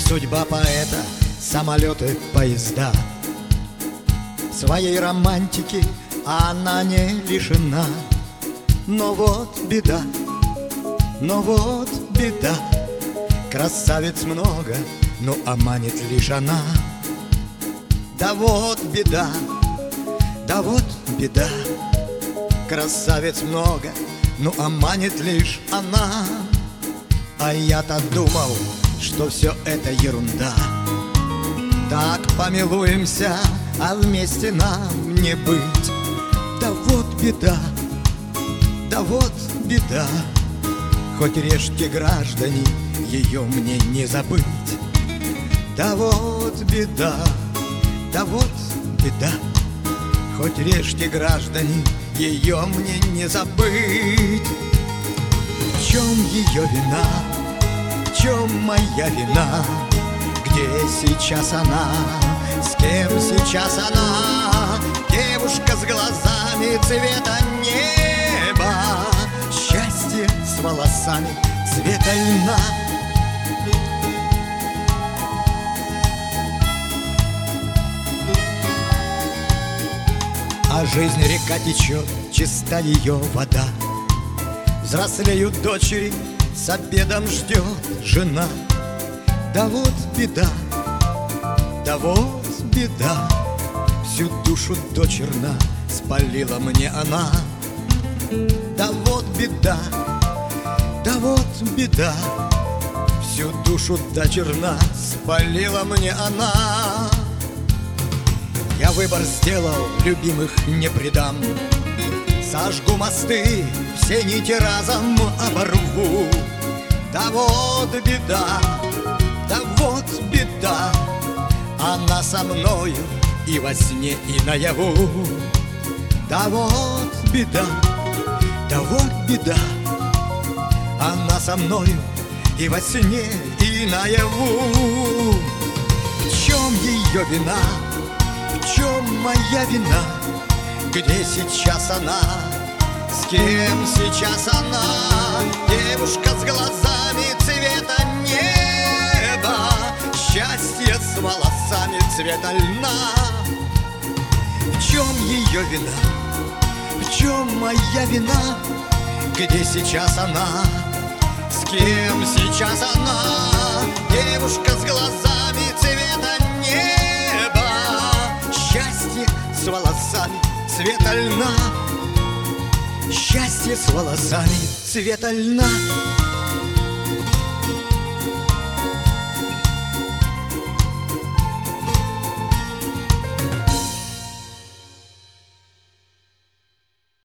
Судьба поэта, самолеты, поезда. Своей романтики она не лишена. Но вот беда, но вот беда. Красавиц много, но обманет лишь она. Да вот беда, да вот беда. Красавиц много, но обманет лишь она. А я-то думал, что все это ерунда. Так помилуемся, а вместе нам не быть. Да вот беда, да вот беда. Хоть режьте, граждане, ее мне не забыть. Да вот беда, да вот беда. Хоть режьте, граждане, ее мне не забыть. В чем ее вина? В чем моя вина? Где сейчас она? С кем сейчас она? Девушка с глазами цвета неба, счастье с волосами цвета льна. А жизнь река течет, чиста ее вода. Взрослеют дочери, с обедом ждет жена. Да вот беда, да вот беда. Всю душу до черна спалила мне она. Да вот беда, да вот беда. Всю душу до черна спалила мне она. Я выбор сделал, любимых не предам. Сожгу мосты, все нити разом оборву. Да вот беда, да вот беда. Она со мною и во сне, и наяву. Да вот беда, да вот беда. Она со мною и во сне, и наяву. В чем ее вина? В чем моя вина? Где сейчас она? С кем сейчас она? Девушка с глазами цвета неба, счастье с волосами цвета льна. В чем ее вина? В чем моя вина? Где сейчас она? С кем сейчас она? Девушка с глазами цвета неба, счастье с волосами цвета льна. Счастье с волосами цвета льна.